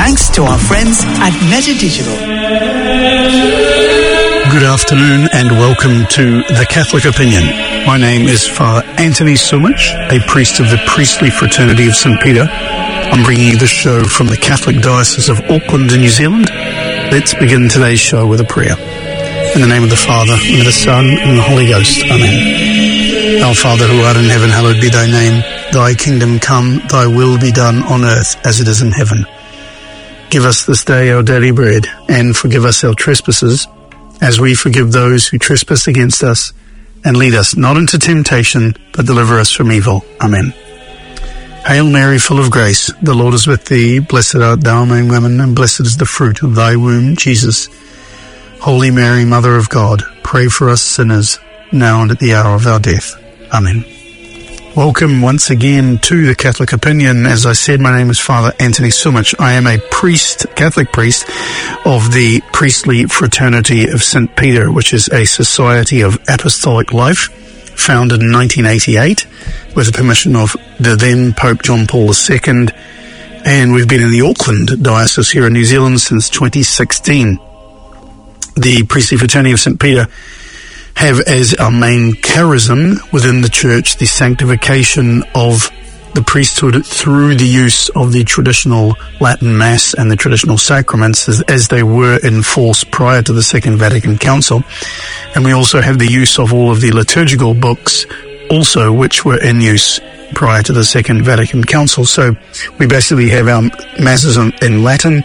thanks to our friends at Meta Digital. Good afternoon and welcome to The Catholic Opinion. My name is Father Anthony Sumich, a priest of the Priestly Fraternity of St. Peter. I'm bringing you the show from the Catholic Diocese of Auckland in New Zealand. Let's begin today's show with a prayer. In the name of the Father, and of the Son, and the Holy Ghost. Amen. Our Father who art in heaven, hallowed be thy name. Thy kingdom come, thy will be done on earth as it is in heaven. Give us this day our daily bread, and forgive us our trespasses, as we forgive those who trespass against us. And lead us not into temptation, but deliver us from evil. Amen. Hail Mary, full of grace, the Lord is with thee. Blessed art thou among women, and blessed is the fruit of thy womb, Jesus. Holy Mary, Mother of God, pray for us sinners, now and at the hour of our death. Amen. Welcome once again to The Catholic Opinion. As I said, my name is Father Anthony Sumich. I am a priest, Catholic priest, of the Priestly Fraternity of St. Peter, which is a society of apostolic life, founded in 1988 with the permission of the then Pope John Paul II. And we've been in the Auckland Diocese here in New Zealand since 2016. The Priestly Fraternity of St. Peter have as our main charism within the Church the sanctification of the priesthood through the use of the traditional Latin Mass and the traditional sacraments as they were in force prior to the Second Vatican Council. And we also have the use of all of the liturgical books also which were in use prior to the Second Vatican Council. So we basically have our Masses in Latin,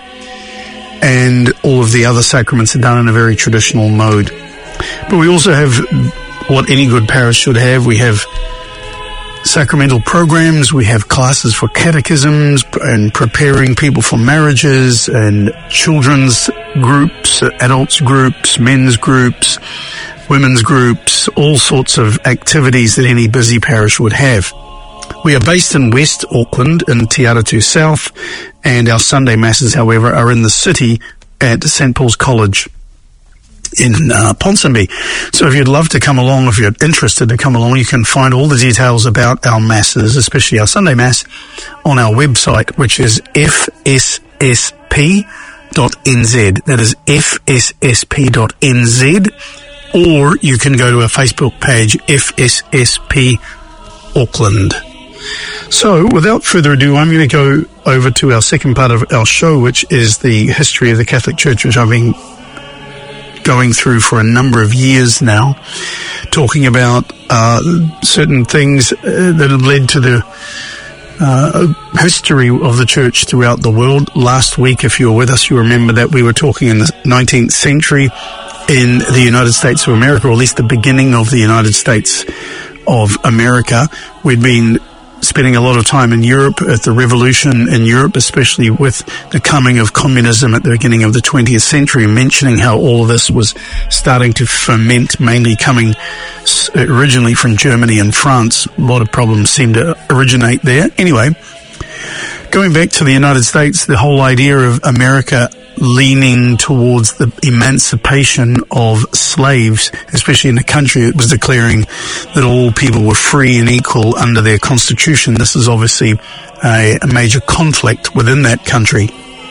and all of the other sacraments are done in a very traditional mode. But we also have what any good parish should have. We have sacramental programs, we have classes for catechisms and preparing people for marriages, and children's groups, adults groups, men's groups, women's groups, all sorts of activities that any busy parish would have. We are based in West Auckland in Te Aratu South, and our Sunday Masses, however, are in the city at St. Paul's College in Ponsonby. So if you'd love to come along, if you're interested to come along, you can find all the details about our Masses, especially our Sunday Mass, on our website, which is fssp.nz. That is fssp.nz. Or you can go to our Facebook page, FSSP Auckland. So, without further ado, I'm going to go over to our second part of our show, which is the history of the Catholic Church, which I've been going through for a number of years now, talking about certain things that have led to the history of the Church throughout the world. Last week, if you were with us, you remember that we were talking in the 19th century in the United States of America, or at least the beginning of the United States of America. We'd been spending a lot of time in Europe at the revolution in Europe, especially with the coming of communism at the beginning of the 20th century, mentioning how all of this was starting to ferment, mainly coming originally from Germany and France. A lot of problems seem to originate there. Anyway, going back to the United States, the whole idea of America leaning towards the emancipation of slaves, especially in a country that was declaring that all people were free and equal under their constitution. This is obviously a major conflict within that country.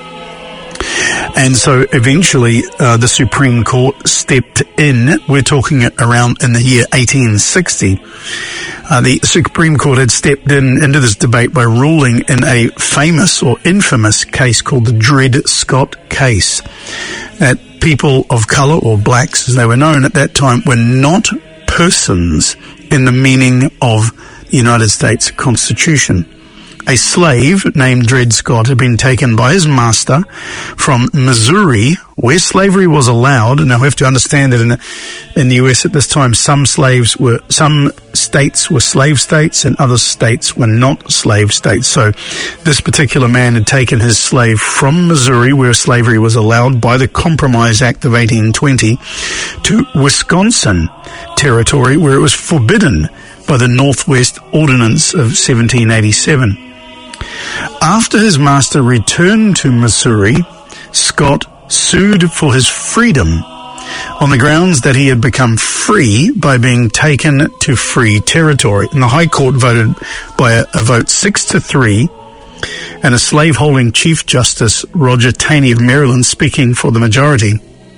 And so eventually the Supreme Court stepped in. We're talking around in the year 1860. The Supreme Court had stepped into this debate by ruling in a famous or infamous case called the Dred Scott case, that people of colour, or blacks as they were known at that time, were not persons in the meaning of the United States Constitution. A slave named Dred Scott had been taken by his master from Missouri, where slavery was allowed. Now we have to understand that in the US at this time, some states were slave states and other states were not slave states. So this particular man had taken his slave from Missouri, where slavery was allowed by the Compromise Act of 1820, to Wisconsin territory, where it was forbidden by the Northwest Ordinance of 1787. After his master returned to Missouri, Scott sued for his freedom on the grounds that he had become free by being taken to free territory. And the High Court voted by a vote 6-3 And a slaveholding Chief Justice, Roger Taney of Maryland, speaking for the majority,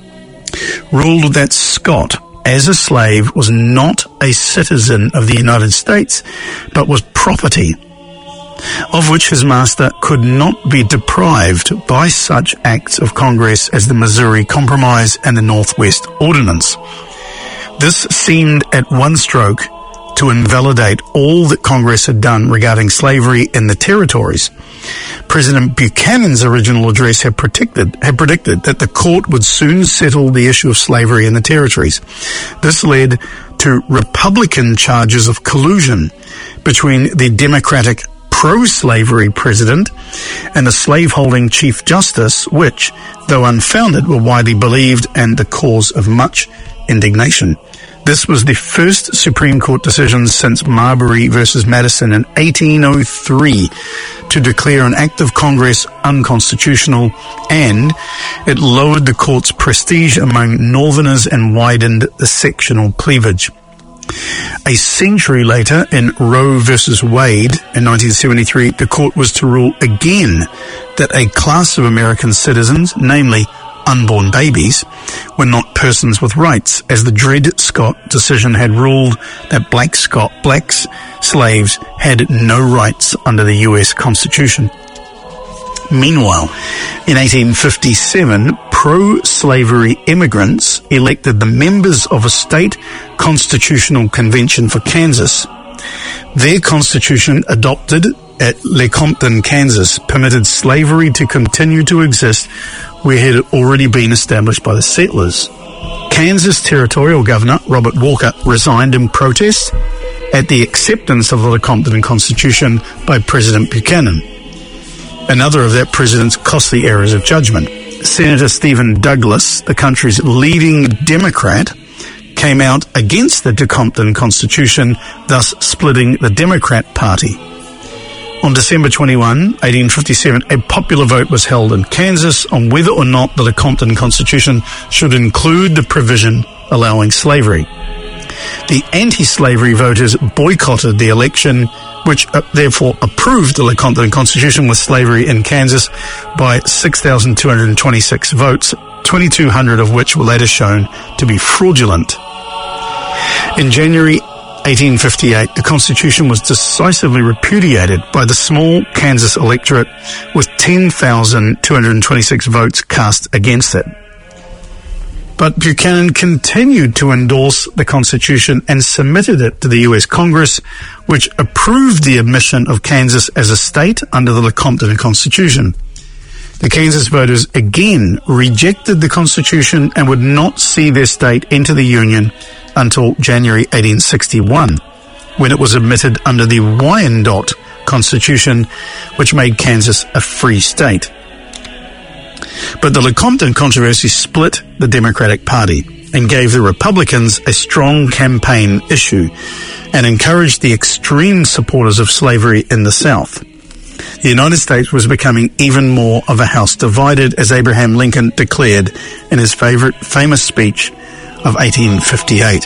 ruled that Scott, as a slave, was not a citizen of the United States, but was property, of which his master could not be deprived by such acts of Congress as the Missouri Compromise and the Northwest Ordinance. This seemed at one stroke to invalidate all that Congress had done regarding slavery in the territories. President Buchanan's original address had predicted that the court would soon settle the issue of slavery in the territories. This led to Republican charges of collusion between the Democratic pro-slavery president and the slaveholding Chief Justice, which, though unfounded, were widely believed and the cause of much indignation. This was the first Supreme Court decision since Marbury versus Madison in 1803 to declare an act of Congress unconstitutional, and it lowered the court's prestige among Northerners and widened the sectional cleavage. A century later, in Roe versus Wade in 1973, the court was to rule again that a class of American citizens, namely unborn babies, were not persons with rights, as the Dred Scott decision had ruled that black slaves had no rights under the U.S. Constitution. Meanwhile, in 1857, pro-slavery immigrants elected the members of a state constitutional convention for Kansas. Their constitution, adopted at Lecompton, Kansas, permitted slavery to continue to exist where it had already been established by the settlers. Kansas Territorial Governor Robert Walker resigned in protest at the acceptance of the Lecompton Constitution by President Buchanan. Another of that president's costly errors of judgment. Senator Stephen Douglas, the country's leading Democrat, came out against the Lecompton Constitution, thus splitting the Democrat Party. On December 21, 1857, a popular vote was held in Kansas on whether or not the Lecompton Constitution should include the provision allowing slavery. The anti-slavery voters boycotted the election, which therefore approved the Lecompton Constitution with slavery in Kansas by 6,226 votes, 2,200 of which were later shown to be fraudulent. In January 1858, the Constitution was decisively repudiated by the small Kansas electorate, with 10,226 votes cast against it. But Buchanan continued to endorse the Constitution and submitted it to the U.S. Congress, which approved the admission of Kansas as a state under the Lecompton Constitution. The Kansas voters again rejected the Constitution and would not see their state enter the Union until January 1861, when it was admitted under the Wyandotte Constitution, which made Kansas a free state. But the Lecompton controversy split the Democratic Party and gave the Republicans a strong campaign issue and encouraged the extreme supporters of slavery in the South. The United States was becoming even more of a house divided, as Abraham Lincoln declared in his famous speech of 1858.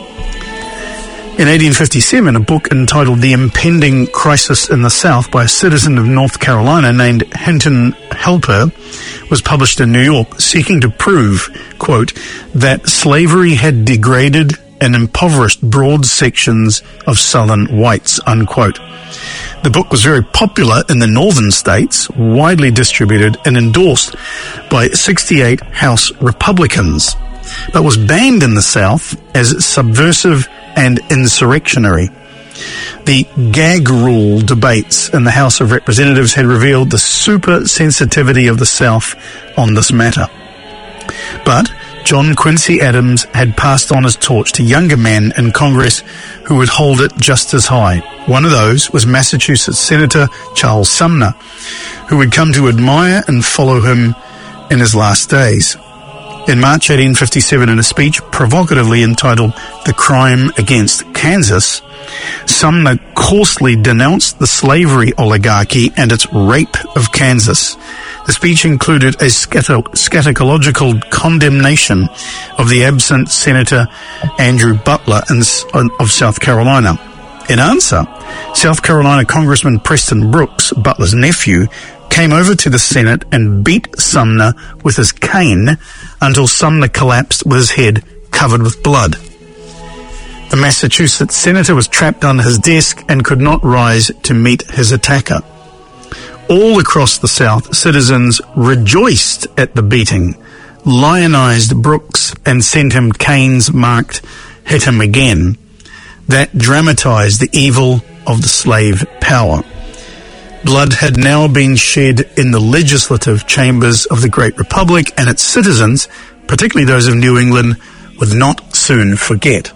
In 1857, a book entitled The Impending Crisis in the South by a citizen of North Carolina named Hinton Helper was published in New York, seeking to prove, quote, that slavery had degraded and impoverished broad sections of Southern whites, unquote. The book was very popular in the northern states, widely distributed and endorsed by 68 House Republicans, but was banned in the South as subversive and insurrectionary. The gag rule debates in the House of Representatives had revealed the super sensitivity of the South on this matter. But John Quincy Adams had passed on his torch to younger men in Congress who would hold it just as high. One of those was Massachusetts Senator Charles Sumner, who would come to admire and follow him in his last days. In March 1857, in a speech provocatively entitled The Crime Against Kansas, Sumner coarsely denounced the slavery oligarchy and its rape of Kansas. The speech included a scatological condemnation of the absent Senator Andrew Butler of South Carolina. In answer, South Carolina Congressman Preston Brooks, Butler's nephew, came over to the Senate and beat Sumner with his cane until Sumner collapsed with his head covered with blood. The Massachusetts senator was trapped under his desk and could not rise to meet his attacker. All across the South, citizens rejoiced at the beating, lionized Brooks, and sent him canes marked "Hit him again." That dramatized the evil of the slave power. Blood had now been shed in the legislative chambers of the Great Republic, and its citizens, particularly those of New England, would not soon forget.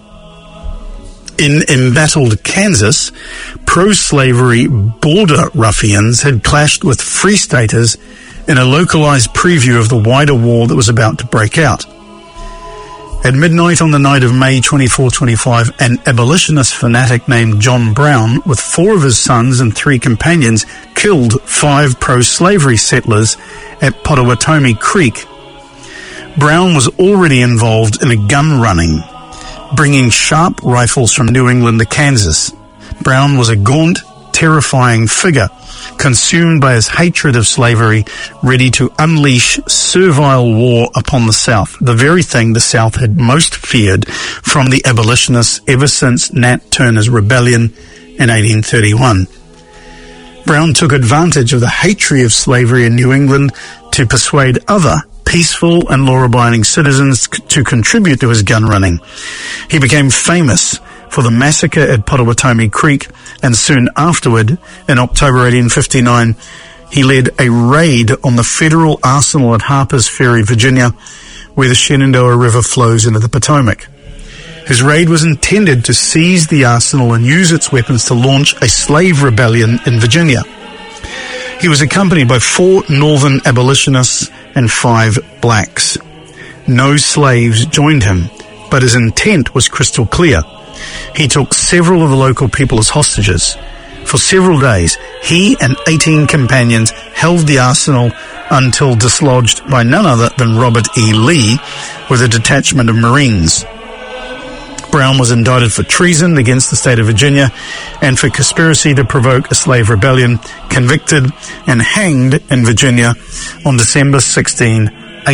In embattled Kansas, pro-slavery border ruffians had clashed with Free Staters in a localized preview of the wider war that was about to break out. At midnight on the night of May 24-25, an abolitionist fanatic named John Brown, with 4 of his sons and 3 companions, killed 5 pro-slavery settlers at Pottawatomie Creek. Brown was already involved in a gun running, bringing sharp rifles from New England to Kansas. Brown was a gaunt, terrifying figure, consumed by his hatred of slavery, ready to unleash servile war upon the South, the very thing the South had most feared from the abolitionists ever since Nat Turner's rebellion in 1831. Brown took advantage of the hatred of slavery in New England to persuade other peaceful and law-abiding citizens to contribute to his gun running. He became famous for the massacre at Pottawatomie Creek, and soon afterward, in October 1859, he led a raid on the federal arsenal at Harper's Ferry, Virginia, where the Shenandoah River flows into the Potomac. His raid was intended to seize the arsenal and use its weapons to launch a slave rebellion in Virginia. He was accompanied by 4 northern abolitionists and 5 blacks. No slaves joined him, but his intent was crystal clear. He took several of the local people as hostages. For several days, he and 18 companions held the arsenal until dislodged by none other than Robert E. Lee with a detachment of Marines. Brown was indicted for treason against the state of Virginia and for conspiracy to provoke a slave rebellion, convicted and hanged in Virginia on December 16,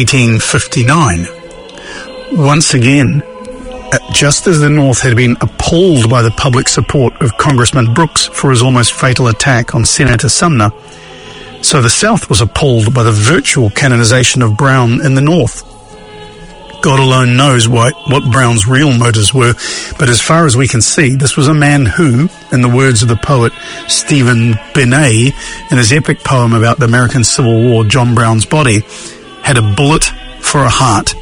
1859. Once again, just as the North had been appalled by the public support of Congressman Brooks for his almost fatal attack on Senator Sumner, so the South was appalled by the virtual canonization of Brown in the North. God alone knows what Brown's real motives were, but as far as we can see, this was a man who, in the words of the poet Stephen Benet in his epic poem about the American Civil War, John Brown's Body, had a bullet for a heart.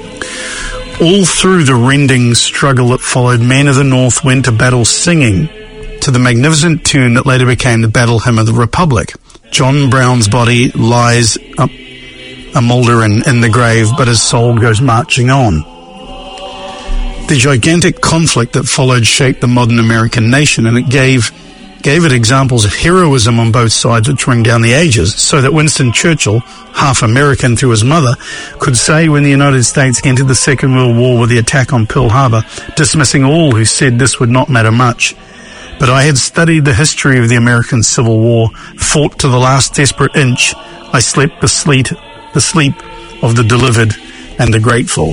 All through the rending struggle that followed, men of the North went to battle singing to the magnificent tune that later became the battle hymn of the Republic. John Brown's body lies up a moulder in the grave, but his soul goes marching on. The gigantic conflict that followed shaped the modern American nation, and it gave it examples of heroism on both sides which ring down the ages, so that Winston Churchill, half American through his mother, could say when the United States entered the Second World War with the attack on Pearl Harbor, dismissing all who said this would not matter much: "But I had studied the history of the American Civil War, fought to the last desperate inch. I slept the sleep of the delivered and the grateful."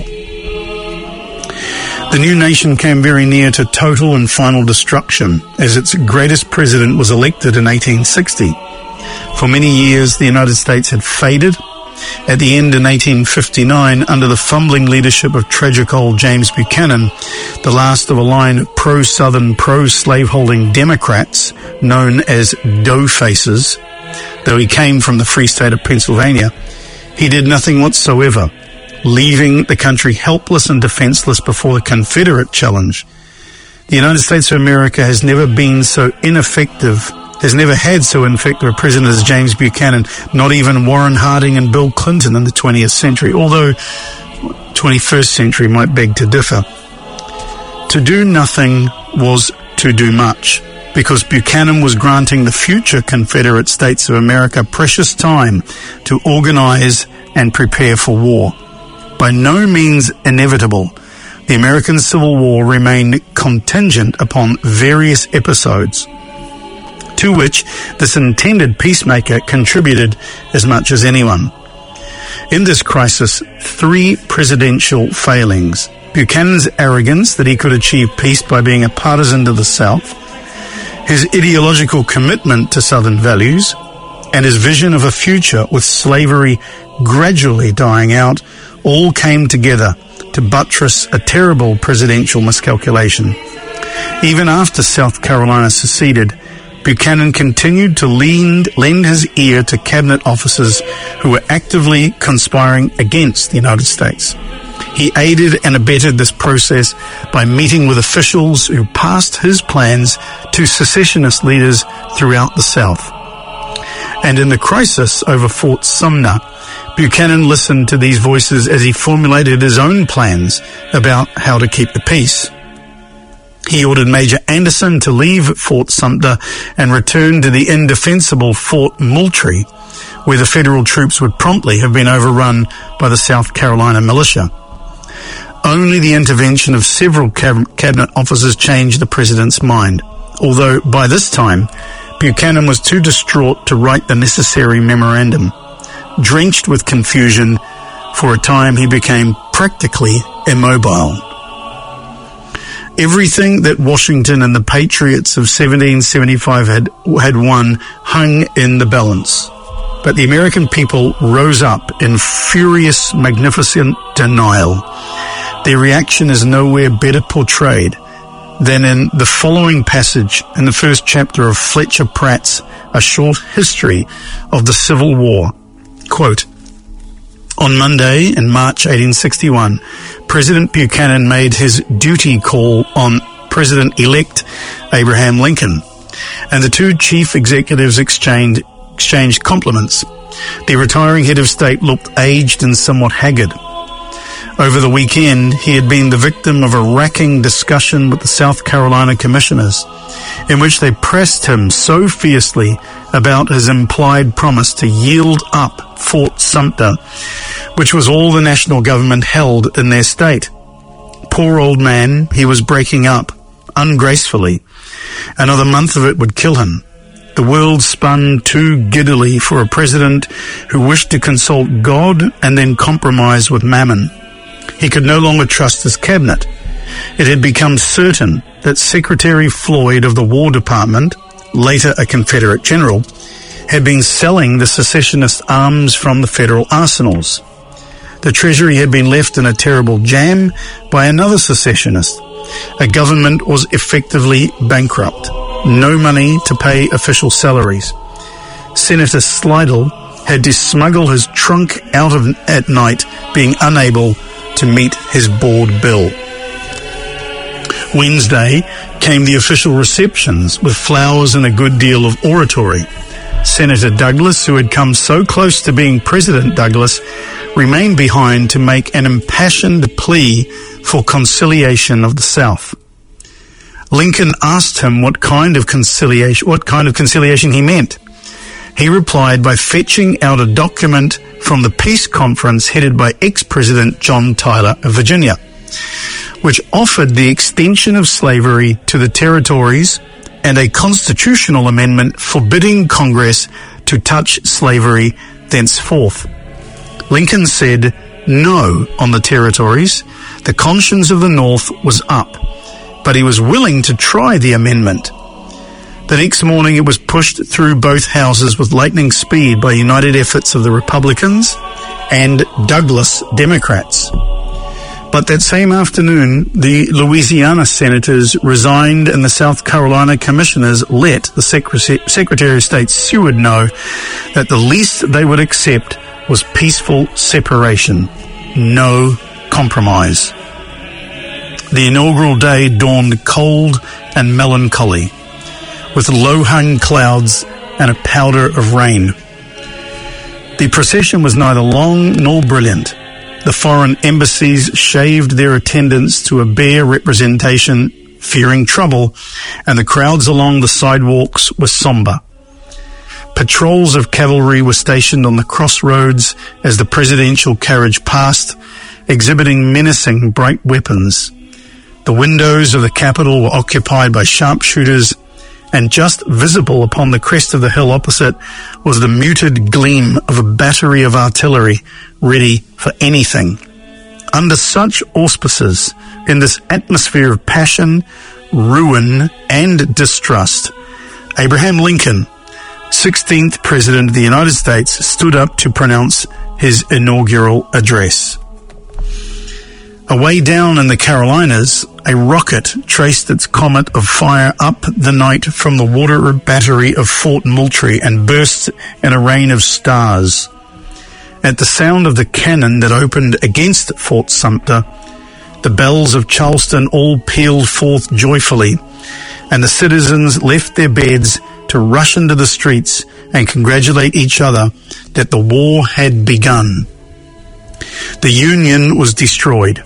The new nation came very near to total and final destruction as its greatest president was elected in 1860. For many years, the United States had faded. At the end in 1859, under the fumbling leadership of tragic old James Buchanan, the last of a line of pro-Southern, pro-slaveholding Democrats known as Doughfaces, though he came from the Free State of Pennsylvania, he did nothing whatsoever, leaving the country helpless and defenseless before the Confederate challenge. The United States of America has never been so ineffective, has never had so ineffective a president as James Buchanan, not even Warren Harding and Bill Clinton in the 20th century, although 21st century might beg to differ. To do nothing was to do much, because Buchanan was granting the future Confederate States of America precious time to organize and prepare for war. By no means inevitable, the American Civil War remained contingent upon various episodes, to which this intended peacemaker contributed as much as anyone. In this crisis, 3 presidential failings: Buchanan's arrogance that he could achieve peace by being a partisan to the South, his ideological commitment to Southern values, and his vision of a future with slavery gradually dying out, all came together to buttress a terrible presidential miscalculation. Even after South Carolina seceded, Buchanan continued to lend his ear to cabinet officers who were actively conspiring against the United States. He aided and abetted this process by meeting with officials who passed his plans to secessionist leaders throughout the South. And in the crisis over Fort Sumner, Buchanan listened to these voices as he formulated his own plans about how to keep the peace. He ordered Major Anderson to leave Fort Sumter and return to the indefensible Fort Moultrie, where the federal troops would promptly have been overrun by the South Carolina militia. Only the intervention of several cabinet officers changed the president's mind, although by this time Buchanan was too distraught to write the necessary memorandum. Drenched with confusion, for a time he became practically immobile. Everything that Washington and the Patriots of 1775 had won hung in the balance. But the American people rose up in furious, magnificent denial. Their reaction is nowhere better portrayed than in the following passage in the first chapter of Fletcher Pratt's A Short History of the Civil War. Quote, "On Monday in March 1861, President Buchanan made his duty call on President-elect Abraham Lincoln, and the 2 chief executives exchanged compliments. The retiring head of state looked aged and somewhat haggard. Over the weekend, he had been the victim of a racking discussion with the South Carolina commissioners, in which they pressed him so fiercely about his implied promise to yield up Fort Sumter, which was all the national government held in their state. Poor old man, he was breaking up, ungracefully. Another month of it would kill him. The world spun too giddily for a president who wished to consult God and then compromise with Mammon. He could no longer trust his cabinet. It had become certain that Secretary Floyd of the War Department, later a Confederate general, had been selling the secessionist arms from the federal arsenals. The Treasury had been left in a terrible jam by another secessionist. A government was effectively bankrupt. No money to pay official salaries. Senator Slidell had to smuggle his trunk out at night, being unable to meet his board bill. Wednesday came the official receptions with flowers and a good deal of oratory. Senator Douglas, who had come so close to being President Douglas, remained behind to make an impassioned plea for conciliation of the South. Lincoln asked him what kind of conciliation he meant. He replied by fetching out a document from the peace conference headed by ex-President John Tyler of Virginia, which offered the extension of slavery to the territories and a constitutional amendment forbidding Congress to touch slavery thenceforth. Lincoln said no on the territories. The conscience of the North was up, but he was willing to try the amendment. The next morning it was pushed through both houses with lightning speed by united efforts of the Republicans and Douglas Democrats. But that same afternoon, the Louisiana senators resigned and the South Carolina commissioners let the Secretary of State Seward know that the least they would accept was peaceful separation, no compromise. The inaugural day dawned cold and melancholy, with low-hung clouds and a powder of rain. The procession was neither long nor brilliant. The foreign embassies shaved their attendance to a bare representation, fearing trouble, and the crowds along the sidewalks were somber. Patrols of cavalry were stationed on the crossroads as the presidential carriage passed, exhibiting menacing bright weapons. The windows of the Capitol were occupied by sharpshooters, and just visible upon the crest of the hill opposite was the muted gleam of a battery of artillery ready for anything. Under such auspices, in this atmosphere of passion, ruin, and distrust, Abraham Lincoln, 16th President of the United States, stood up to pronounce his inaugural address. Away down in the Carolinas, a rocket traced its comet of fire up the night from the water battery of Fort Moultrie and burst in a rain of stars. At the sound of the cannon that opened against Fort Sumter, the bells of Charleston all pealed forth joyfully, and the citizens left their beds to rush into the streets and congratulate each other that the war had begun. The Union was destroyed.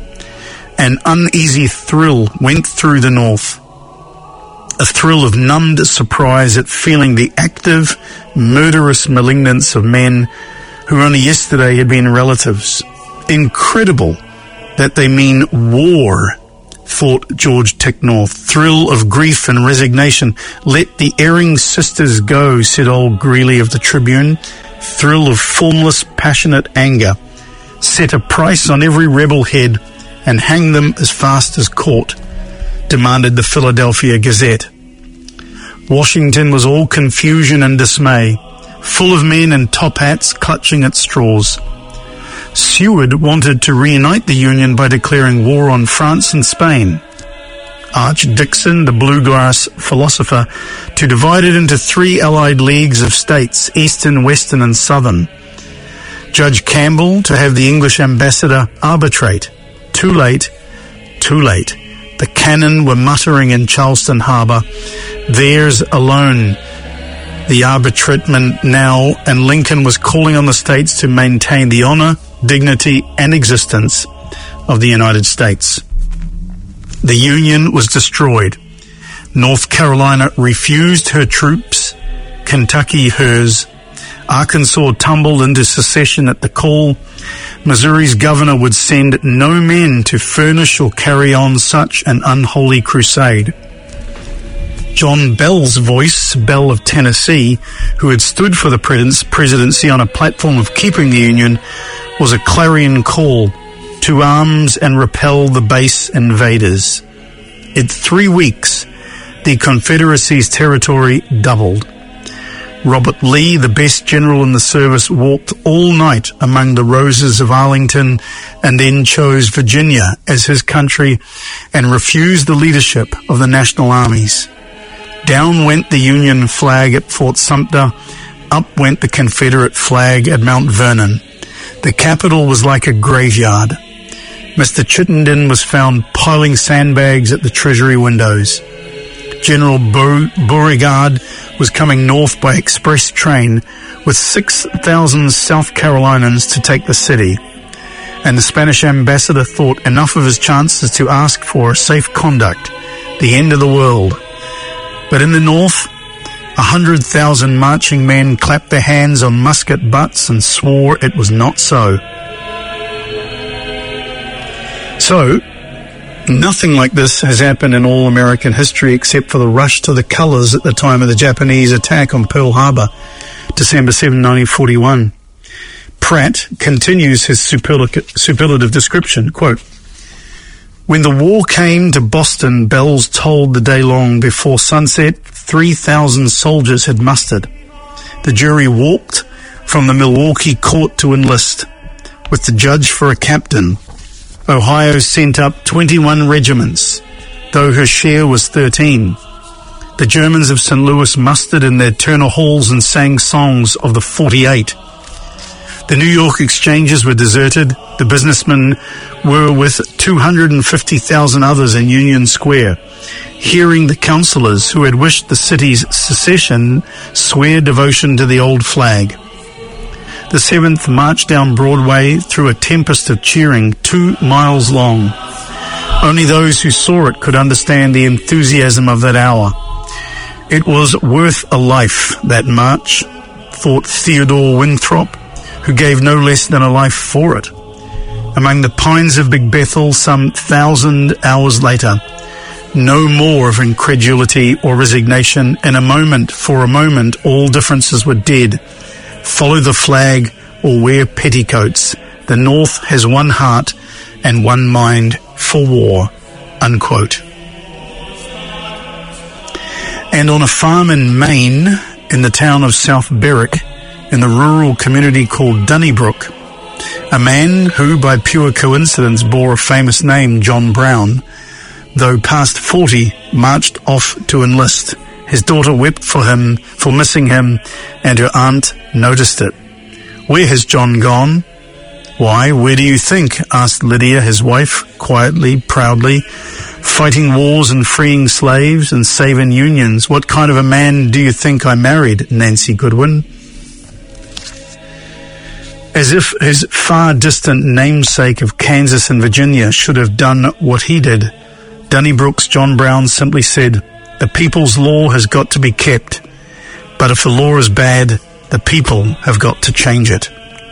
An uneasy thrill went through the North, a thrill of numbed surprise at feeling the active, murderous malignance of men who only yesterday had been relatives. Incredible that they mean war, thought George Ticknorth. Thrill of grief and resignation. Let the erring sisters go, said old Greeley of the Tribune. Thrill of formless, passionate anger. Set a price on every rebel head and hang them as fast as caught, demanded the Philadelphia Gazette. Washington was all confusion and dismay, full of men in top hats clutching at straws. Seward wanted to reunite the Union by declaring war on France and Spain. Arch Dixon, the bluegrass philosopher, to divide it into 3 allied leagues of states, Eastern, Western, and Southern. Judge Campbell to have the English ambassador arbitrate. Too late, too late. The cannon were muttering in Charleston Harbor. Theirs alone, the arbitrament now, and Lincoln was calling on the states to maintain the honor, dignity, and existence of the United States. The Union was destroyed. North Carolina refused her troops, Kentucky hers. Arkansas tumbled into secession at the call. Missouri's governor would send no men to furnish or carry on such an unholy crusade. John Bell's voice, Bell of Tennessee, who had stood for the presidency on a platform of keeping the Union, was a clarion call to arms and repel the base invaders. In 3 weeks, the Confederacy's territory doubled. Robert Lee, the best general in the service, walked all night among the roses of Arlington and then chose Virginia as his country and refused the leadership of the national armies. Down went the Union flag at Fort Sumter. Up went the Confederate flag at Mount Vernon. The Capitol was like a graveyard. Mr. Chittenden was found piling sandbags at the Treasury windows. General Beauregard was coming north by express train with 6,000 South Carolinians to take the city, and the Spanish ambassador thought enough of his chances to ask for a safe conduct, the end of the world. But in the north, 100,000 marching men clapped their hands on musket butts and swore it was not so. So, nothing like this has happened in all American history except for the rush to the colours at the time of the Japanese attack on Pearl Harbor, December 7, 1941. Pratt continues his superlative description, quote, "When the war came to Boston, bells tolled the day long. Before sunset, 3,000 soldiers had mustered. The jury walked from the Milwaukee court to enlist, with the judge for a captain. Ohio sent up 21 regiments, though her share was 13. The Germans of St. Louis mustered in their Turner halls and sang songs of the 48. The New York exchanges were deserted. The businessmen were with 250,000 others in Union Square, hearing the councilors who had wished the city's secession swear devotion to the old flag. The 7th marched down Broadway through a tempest of cheering 2 miles long. Only those who saw it could understand the enthusiasm of that hour. It was worth a life, that march, thought Theodore Winthrop, who gave no less than a life for it. among the pines of Big Bethel some 1,000 hours later. No more of incredulity or resignation. In a moment, for a moment, all differences were dead. Follow the flag or wear petticoats. The North has one heart and one mind for war, unquote. And on a farm in Maine, in the town of South Berwick, in the rural community called Donnybrook, a man who, by pure coincidence, bore a famous name, John Brown, though past 40, marched off to enlist. His daughter wept for him, for missing him, and her aunt noticed it. "Where has John gone?" "Why, where do you think?" asked Lydia, his wife, quietly, proudly. "Fighting wars and freeing slaves and saving unions. What kind of a man do you think I married, Nancy Goodwin?" As if his far-distant namesake of Kansas and Virginia should have done what he did, Donnybrook's John Brown simply said, "The people's law has got to be kept, but if the law is bad, the people have got to change it."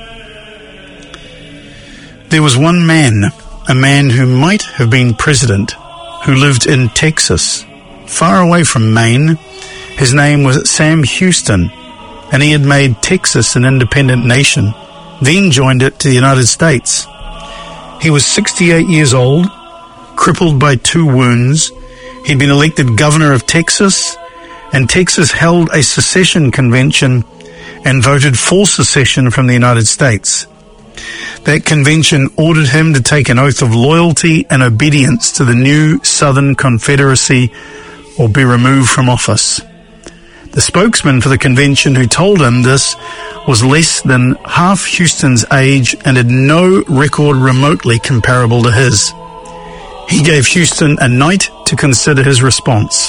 There was one man, a man who might have been president, who lived in Texas, far away from Maine. His name was Sam Houston, and he had made Texas an independent nation, then joined it to the United States. He was 68 years old, crippled by 2 wounds. He'd been elected governor of Texas, and Texas held a secession convention and voted for secession from the United States. That convention ordered him to take an oath of loyalty and obedience to the new Southern Confederacy or be removed from office. The spokesman for the convention who told him this was less than half Houston's age and had no record remotely comparable to his. He gave Houston a night to consider his response.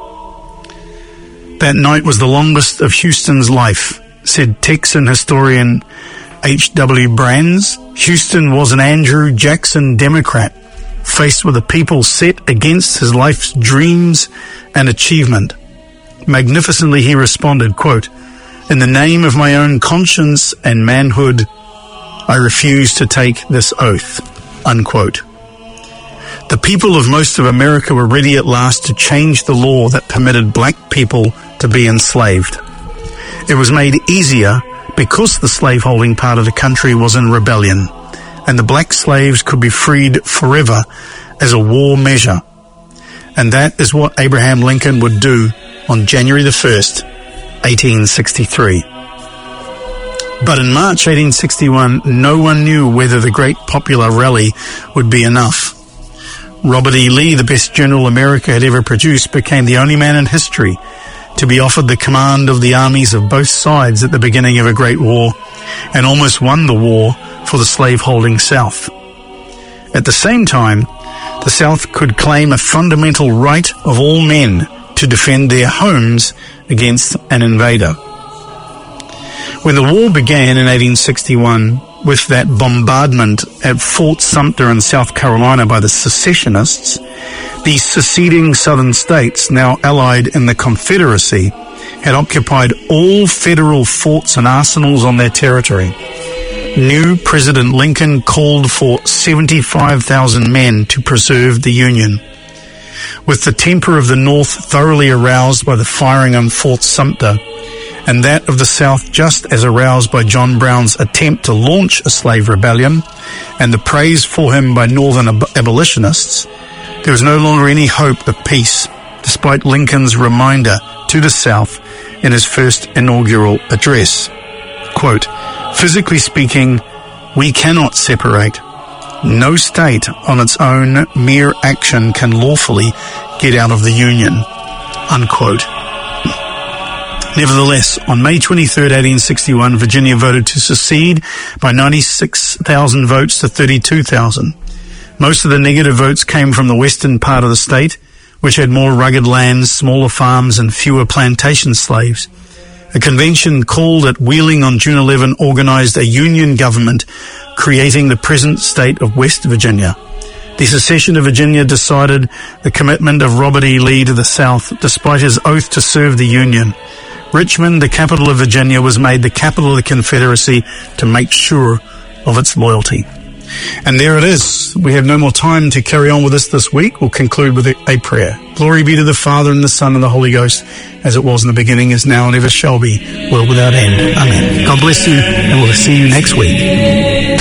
That night was the longest of Houston's life, said Texan historian H.W. Brands. Houston was an Andrew Jackson Democrat, faced with a people set against his life's dreams and achievement. Magnificently he responded, quote, "In the name of my own conscience and manhood, I refuse to take this oath," unquote. The people of most of America were ready at last to change the law that permitted black people to be enslaved. It was made easier because the slaveholding part of the country was in rebellion, and the black slaves could be freed forever as a war measure. And that is what Abraham Lincoln would do on January the 1st, 1863. But in March 1861, no one knew whether the great popular rally would be enough. Robert E. Lee, the best general America had ever produced, became the only man in history to be offered the command of the armies of both sides at the beginning of a great war, and almost won the war for the slave-holding South. At the same time, the South could claim a fundamental right of all men to defend their homes against an invader. When the war began in 1861, with that bombardment at Fort Sumter in South Carolina by the secessionists, the seceding southern states, now allied in the Confederacy, had occupied all federal forts and arsenals on their territory. New President Lincoln called for 75,000 men to preserve the Union. With the temper of the North thoroughly aroused by the firing on Fort Sumter, and that of the South just as aroused by John Brown's attempt to launch a slave rebellion, and the praise for him by Northern abolitionists, there was no longer any hope of peace, despite Lincoln's reminder to the South in his first inaugural address. Quote, "Physically speaking, we cannot separate. No state on its own mere action can lawfully get out of the Union," unquote. Nevertheless, on May 23rd, 1861, Virginia voted to secede by 96,000 votes to 32,000. Most of the negative votes came from the western part of the state, which had more rugged lands, smaller farms, and fewer plantation slaves. A convention called at Wheeling on June 11 organized a union government, creating the present state of West Virginia. The secession of Virginia decided the commitment of Robert E. Lee to the South, despite his oath to serve the Union. Richmond, the capital of Virginia, was made the capital of the Confederacy to make sure of its loyalty. And there it is. We have no more time to carry on with this week. We'll conclude with a prayer. Glory be to the Father and the Son and the Holy Ghost, as it was in the beginning, is now, and ever shall be, world without end. Amen. God bless you, and we'll see you next week.